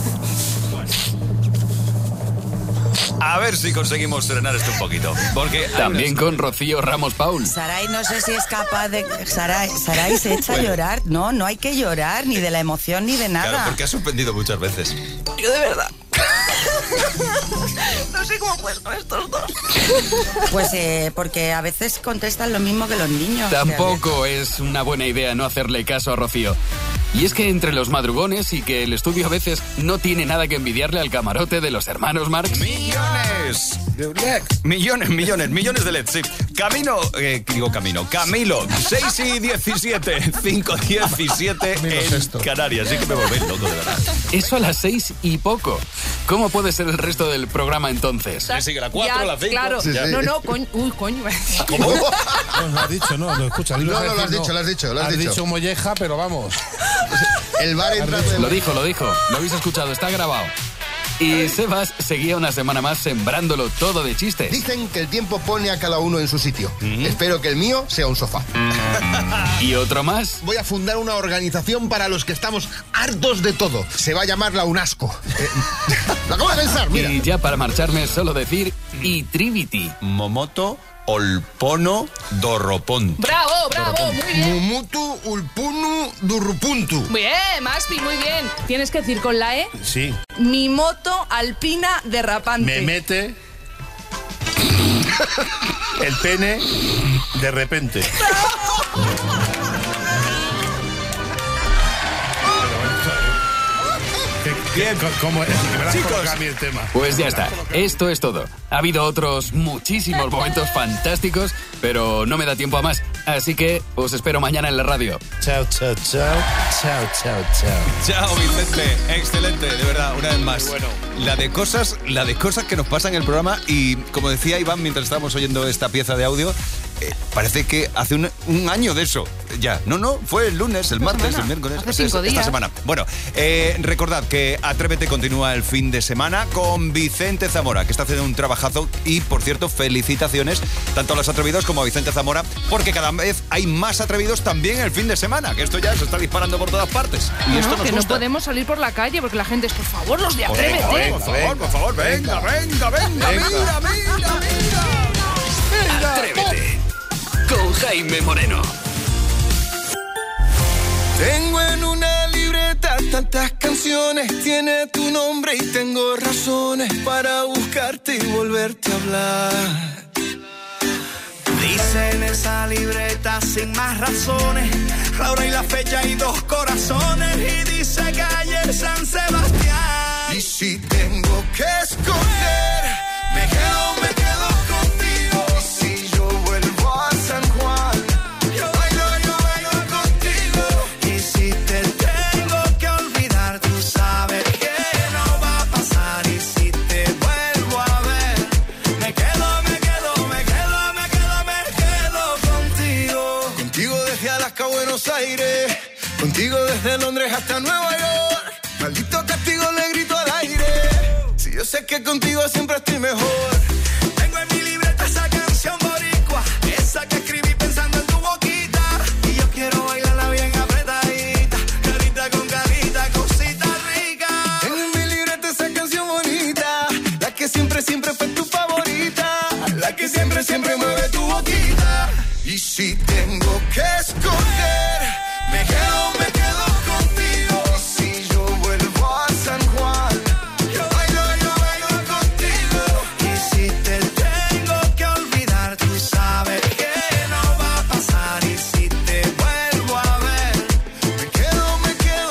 A ver si conseguimos frenar esto un poquito. Porque también con Rocío Ramos Paul. Saray no sé si es capaz de... Saray se echa a llorar. No hay que llorar ni de la emoción ni de nada. Claro, porque has suspendido muchas veces. Yo de verdad... No sé cómo puedes con estos dos. Pues porque a veces contestan lo mismo que los niños. Tampoco es una buena idea no hacerle caso a Rocío. Y es que entre los madrugones y que el estudio a veces no tiene nada que envidiarle al camarote de los hermanos Marx. ¡Millones! Millones de LED, sí. Camilo, 6 y 17, 5 y 17 en Canarias. Sí que me volvéis loco, de verdad. Eso a las 6 y poco. ¿Cómo puede ser el resto del programa entonces? Me sigue la 4, la 5. Claro, sí. No, coño. ¿Cómo? No, lo has dicho, no, lo escuchas. No, lo has dicho. Has dicho molleja, pero vamos. El bar entra... Lo dijo. Lo habéis escuchado, está grabado. Y Sebas seguía una semana más sembrándolo todo de chistes. Dicen que el tiempo pone a cada uno en su sitio. Espero que el mío sea un sofá. ¿Y otro más? Voy a fundar una organización para los que estamos hartos de todo. Se va a llamar la UNASCO. Lo acabo de pensar, mira. Y ya para marcharme, solo decir Itrivity. Momoto Olpono Dorropontu. Bravo, muy bien. Mumutu Ulpunu Durrupuntu. Bien, Maspi, muy bien. Tienes que decir con la E. Sí. Mi moto alpina derrapante. Me mete el pene de repente. Bien. ¿Cómo es? Chicos, el tema. Pues ya está. Esto es todo. Ha habido otros muchísimos momentos fantásticos, pero no me da tiempo a más. Así que os espero mañana en la radio. Chao. Chao, Vicente. Excelente, de verdad, una vez más. Bueno. La de cosas que nos pasan en el programa y, como decía Iván mientras estábamos oyendo esta pieza de audio, parece que hace un año de eso. Ya, no, fue el lunes, el martes, el miércoles. Hace 5 días. Esta semana. Bueno, recordad que Atrévete continúa el fin de semana con Vicente Zamora, que está haciendo un trabajazo y, por cierto, felicitaciones tanto a los atrevidos como a Vicente Zamora, porque cada vez hay más atrevidos también el fin de semana, que esto ya se está disparando por todas partes. Y esto nos que gusta. No podemos salir por la calle porque la gente es, por favor, los de Atrévete. Por favor, venga. Mira. Atrévete con Jaime Moreno. Tengo en una libreta tantas canciones, tiene tu nombre y tengo razones para buscarte y volverte a hablar. Dice en esa libreta sin más razones, la hora y la fecha y 2 corazones, y dice calle San Sebastián. Y si tengo que escoger, me quedo contigo. Y si yo vuelvo a San Juan, yo bailo contigo. Y si te tengo que olvidar, tú sabes que no va a pasar. Y si te vuelvo a ver, me quedo contigo. Contigo desde Alaska a Buenos Aires, contigo desde Londres hasta Nueva York. Maldito castigo le grito al aire. Si yo sé que contigo siempre estoy mejor. Tengo en mi libreta esa canción boricua, esa que escribí pensando en tu boquita. Y yo quiero bailarla bien apretadita, carita con carita, cosita rica. Tengo en mi libreta esa canción bonita, la que siempre fue tu favorita, la que siempre mueve tu boquita. Y si tengo que escoger, me quedo contigo. Y si yo vuelvo a San Juan, yo bailo contigo. Y si te tengo que olvidar, tú sabes que no va a pasar. Y si te vuelvo a ver, me quedo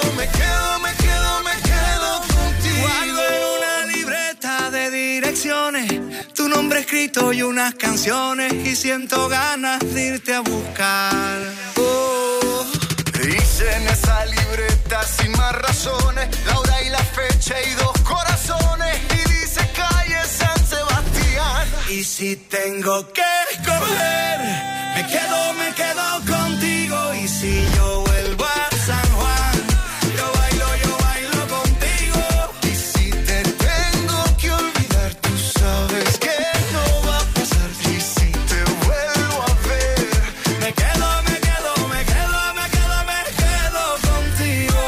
contigo. Guardo en una libreta de direcciones tu nombre escrito y unas canciones, y siento ganas de irte a buscar. Dice en esa libreta cita sin más razones, la hora y la fecha y 2 corazones. Y dice calle San Sebastián. Y si tengo que escoger, me quedo contigo. Y si yo vuelvo a San Juan, yo bailo contigo. Y si te tengo que olvidar, tú sabes que no va a pasar. Y si te vuelvo a ver, me quedo contigo.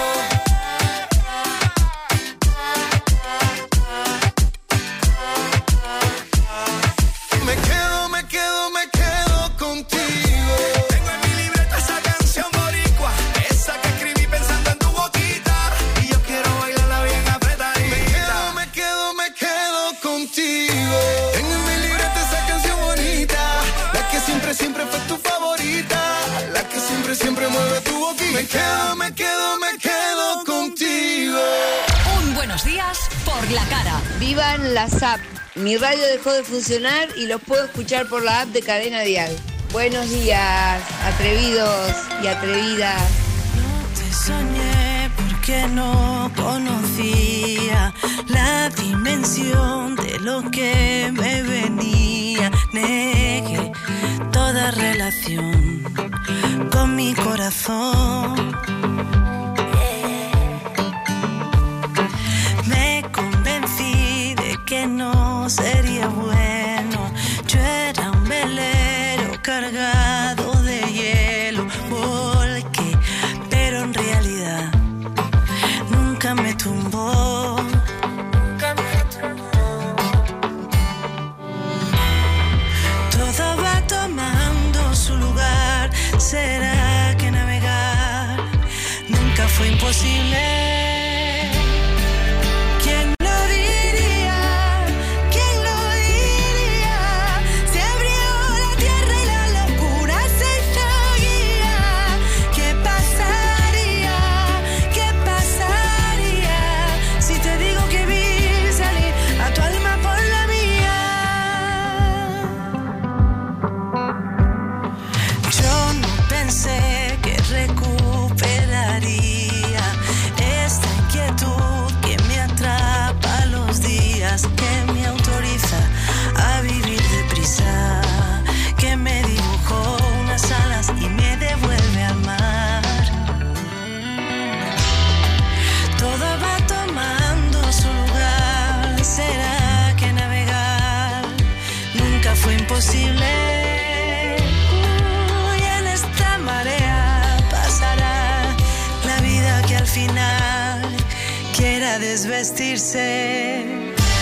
Me quedo contigo. Tengo en mi libreta esa canción boricua, esa que escribí pensando en tu boquita. Y yo quiero bailarla bien apretadita. Me quedo contigo. Tengo en mi libreta esa canción bonita, la que siempre fue tu favorita, la que siempre mueve tu boquita. Me quedo contigo. Un buenos días por la cara. Vivan las apps. Mi radio dejó de funcionar y los puedo escuchar por la app de Cadena Dial. Buenos días, atrevidos y atrevidas. No te soñé porque no conocía la dimensión de lo que me venía. Negué toda relación con mi corazón. Me convencí de que no sería bueno. Yo era un velero cargado de hielo, volqué, pero en realidad nunca me tumbó. Todo va tomando su lugar. ¿Será que navegar nunca fue imposible? Que me autoriza a vivir deprisa, que me dibujó unas alas y me devuelve al mar. Todo va tomando su lugar. ¿Será que navegar nunca fue imposible? Y en esta marea pasará la vida que al final quiera desvestirse.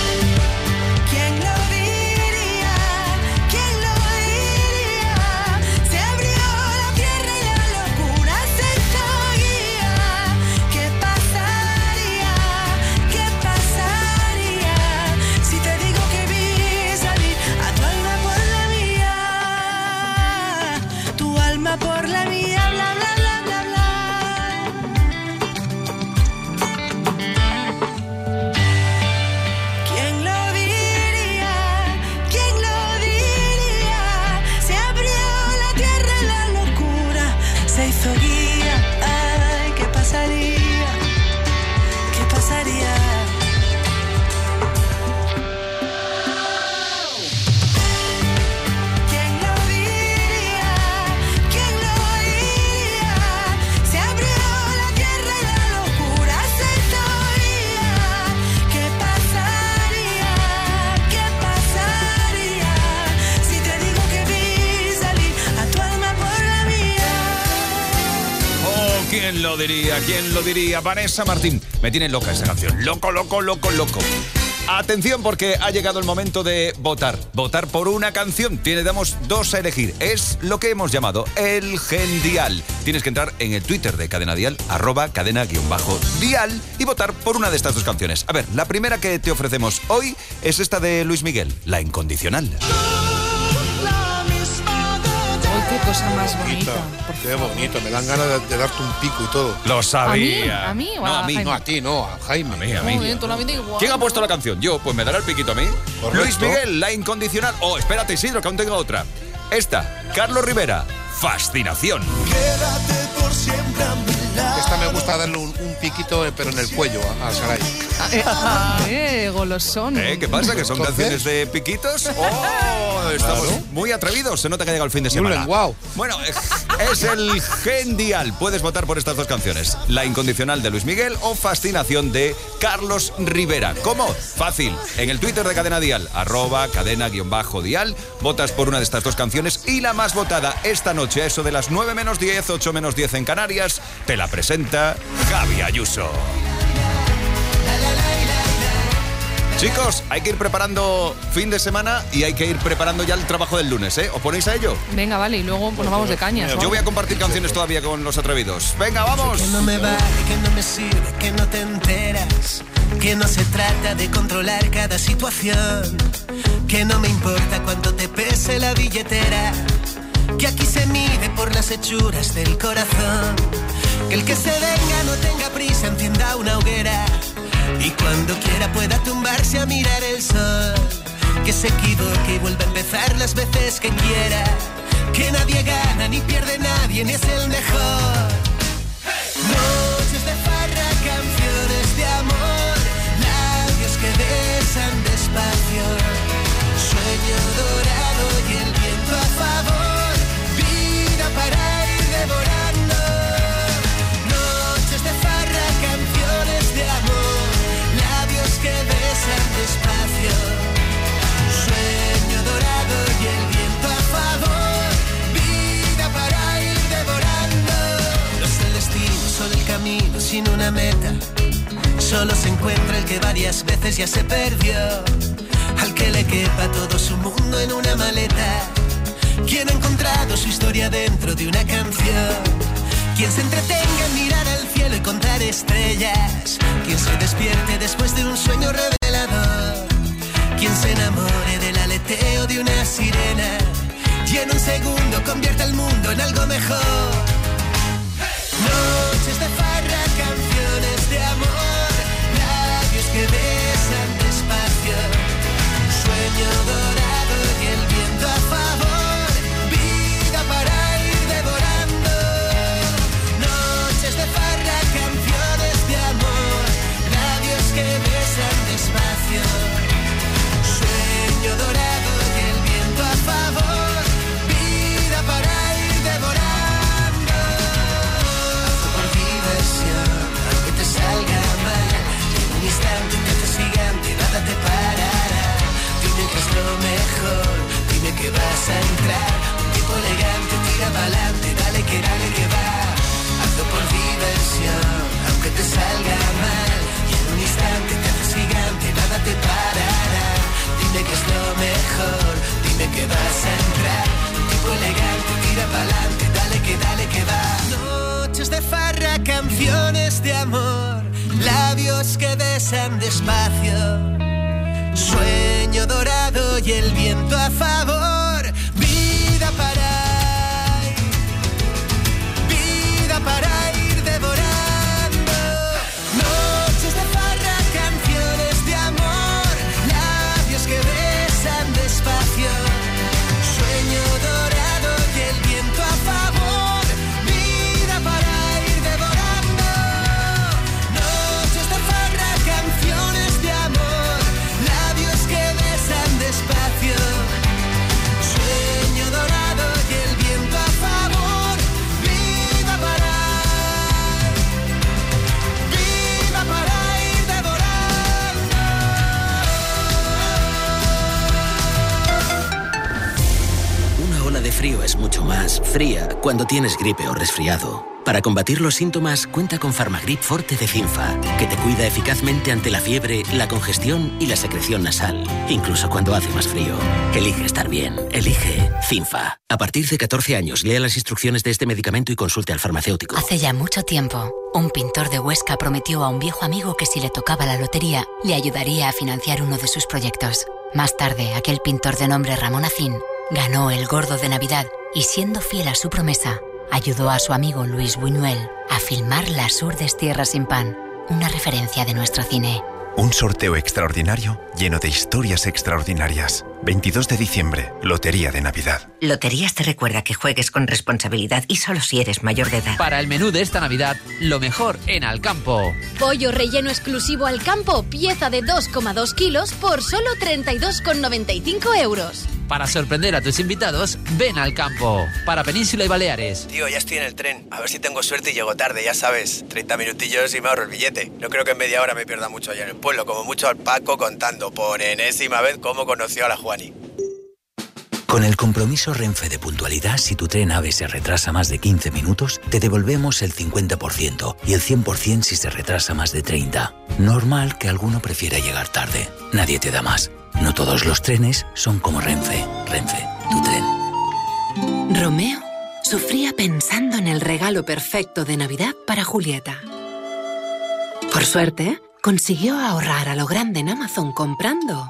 Por la mía, bla, bla, bla, bla, bla. ¿Quién lo diría? ¿Quién lo diría? Se abrió la tierra y la locura se hizo guía. Ay, ¿qué pasaría? ¿Qué pasaría? ¿Quién lo diría? ¿Quién lo diría? Vanessa Martín. Me tiene loca esta canción. Loco. Atención, porque ha llegado el momento de votar. Votar por una canción. Damos 2 a elegir. Es lo que hemos llamado el Gendial. Tienes que entrar en el Twitter de Cadena Dial, @cadena_dial, y votar por una de estas 2 canciones. A ver, la primera que te ofrecemos hoy es esta de Luis Miguel, La Incondicional. Qué cosa más bonita. Qué bonito, me dan ganas de darte un pico y todo. Lo sabía. ¿A mí? No, a mí. No, a ti, no, a Jaime. A mí. ¿Quién ha puesto la canción? Yo, pues me dará el piquito a mí. Correcto. Luis Miguel, La Incondicional. Oh, espérate, Isidro, que aún tengo otra. Esta, Carlos Rivera, Fascinación. Quédate por siempre a mi lado. esta me gusta darle un piquito, pero en el cuello a Sarai. Golosón. ¿Qué pasa? ¿Que son canciones de piquitos? ¡Oh! Estamos muy atrevidos. Se nota que llega el fin de semana. Wow. Bueno, es el Gen Dial. Puedes votar por estas dos canciones. La Incondicional de Luis Miguel o Fascinación de Carlos Rivera. ¿Cómo? Fácil. En el Twitter de Cadena Dial, @cadena_dial, votas por una de estas dos canciones y la más votada esta noche, a eso de las 9 menos 10, 8 menos 10 en Canarias, te la presenta Javi Ayuso. Chicos, hay que ir preparando fin de semana y hay que ir preparando ya el trabajo del lunes, ¿eh? ¿Os ponéis a ello? Venga, vale, y luego nos vamos de cañas. Yo voy a compartir canciones todavía con los atrevidos. ¡Venga, vamos! Que no me vale, que no me sirve, que no te enteras, que no se trata de controlar cada situación, que no me importa cuánto te pese la billetera, que aquí se mide por las hechuras del corazón, que el que se venga no tenga prisa, encienda una hoguera y cuando quiera pueda tumbarse a mirar el sol, que se equivoque y vuelva a empezar las veces que quiera, que nadie gana ni pierde nadie ni es el mejor. Noches de farra, canciones de amor, labios que besan despacio, sueño dorado y el viento a favor, vida para ir devorando. Noches de farra, canciones de amor, labios que besan despacio, sueño dorado y el viento a favor, vida para ir devorando. No es el destino, solo el camino sin una meta, solo se encuentra el que varias veces ya se perdió, al que le quepa todo su mundo en una maleta, quien ha encontrado su historia dentro de una canción, quien se entretenga en mirar al cielo y contar estrellas, quien se despierte después de un sueño revelador, quien se enamore del aleteo de una sirena y en un segundo convierta el mundo en algo mejor. Noches de farra, canciones de amor, labios que besan despacio, sueño dorado y el viento a favor, vida para ir devorando. Noches de farra, canciones de amor, labios que besan despacio, sueño dorado y el viento a favor, vida para ir devorando. Hazlo por diversión, aunque te salga mal, en un instante te haces gigante, nada te parará. Dime que es lo mejor, dime que vas a entrar, un tipo elegante, tira pa'lante, dale que va. Hazlo por diversión, aunque te salga mal, y en un instante te haces gigante, nada te parará. Dime que es lo mejor, dime que vas a entrar, un tipo elegante, tira pa'lante, dale que va. Noches de farra, canciones de amor, labios que besan despacio, sueño dorado y el viento a favor, vida para ir devorando. Noches de farra, canciones de amor, labios que besan despacio, sueño dorado y el viento a favor, vida para ir devorando. Noches de farra, canciones de amor, labios que besan despacio, sueño dorado y el viento a favor, vida para ir devorando. Una ola de frío es mucho más fría cuando tienes gripe o resfriado. Para combatir los síntomas, cuenta con Farmagrip Forte de Cinfa, que te cuida eficazmente ante la fiebre, la congestión y la secreción nasal, incluso cuando hace más frío. Elige estar bien. Elige Cinfa. A partir de 14 años, lea las instrucciones de este medicamento y consulte al farmacéutico. Hace ya mucho tiempo, un pintor de Huesca prometió a un viejo amigo que si le tocaba la lotería, le ayudaría a financiar uno de sus proyectos. Más tarde, aquel pintor de nombre Ramón Acín ganó el Gordo de Navidad y, siendo fiel a su promesa, ayudó a su amigo Luis Buñuel a filmar Las Urdes Tierras sin Pan, una referencia de nuestro cine. Un sorteo extraordinario lleno de historias extraordinarias. 22 de diciembre, Lotería de Navidad. Loterías te recuerda que juegues con responsabilidad y solo si eres mayor de edad. Para el menú de esta Navidad, lo mejor en Alcampo. Pollo relleno exclusivo Alcampo, pieza de 2,2 kilos por solo 32,95 euros. Para sorprender a tus invitados, ven al campo. Para Península y Baleares. Tío, ya estoy en el tren. A ver si tengo suerte y llego tarde, ya sabes. 30 minutillos y me ahorro el billete. No creo que en media hora me pierda mucho allá en el pueblo. Como mucho al Paco contando por enésima vez cómo conoció a la Juani. Con el compromiso Renfe de puntualidad, si tu tren AVE se retrasa más de 15 minutos, te devolvemos el 50% y el 100% si se retrasa más de 30. Normal que alguno prefiera llegar tarde. Nadie te da más. No todos los trenes son como Renfe. Renfe, tu tren. Romeo sufría pensando en el regalo perfecto de Navidad para Julieta. Por suerte, consiguió ahorrar a lo grande en Amazon comprando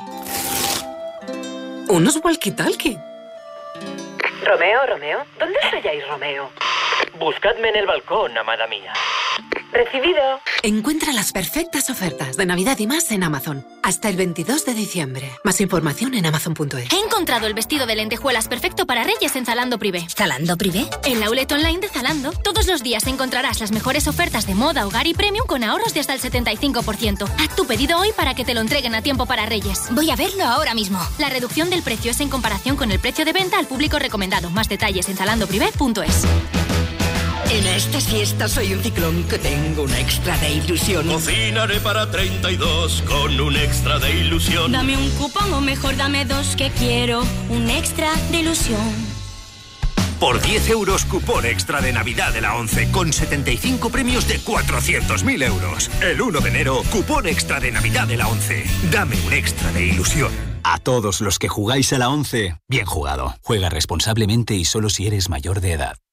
unos walkie-talkie. Romeo, ¿dónde estáis, Romeo? Buscadme en el balcón, amada mía. Recibido. Encuentra las perfectas ofertas de Navidad y más en Amazon. Hasta el 22 de diciembre. Más información en Amazon.es. He encontrado el vestido de lentejuelas perfecto para Reyes en Zalando Privé. ¿Zalando Privé? En la outlet online de Zalando, todos los días encontrarás las mejores ofertas de moda, hogar y premium con ahorros de hasta el 75%. Haz tu pedido hoy para que te lo entreguen a tiempo para Reyes. Voy a verlo ahora mismo. La reducción del precio es en comparación con el precio de venta al público recomendado. Más detalles en zalandoprivé.es. En esta fiesta soy un ciclón que tengo un extra de ilusión. Cocinaré para 32 con un extra de ilusión. Dame un cupón o mejor dame dos que quiero un extra de ilusión. Por 10 euros, cupón extra de Navidad de la 11 con 75 premios de 400.000 euros. El 1 de enero, cupón extra de Navidad de la 11. Dame un extra de ilusión. A todos los que jugáis a la 11, bien jugado. Juega responsablemente y solo si eres mayor de edad.